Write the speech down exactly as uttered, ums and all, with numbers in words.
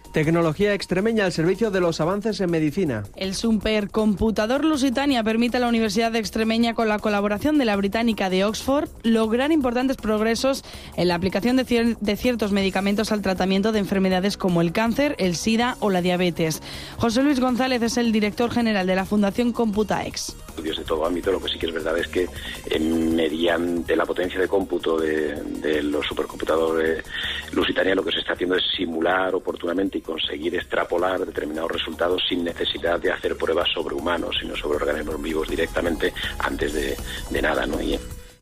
Tecnología extremeña al servicio de los avances en medicina. El supercomputador Lusitania permite a la Universidad de Extremeña, con la colaboración de la británica de Oxford, lograr importantes progresos en la aplicación de, cier- de ciertos medicamentos al tratamiento de enfermedades como el cáncer, el SIDA o la diabetes. José Luis González es el director general de la Fundación Computaex. Estudios de todo ámbito, lo que sí que es verdad es que eh, mediante la potencia de cómputo de, de los supercomputadores Lusitania, lo que se está haciendo es simular oportunamente y conseguir extrapolar determinados resultados sin necesidad de hacer pruebas sobre humanos, sino sobre organismos vivos directamente antes de, de nada, ¿no? Y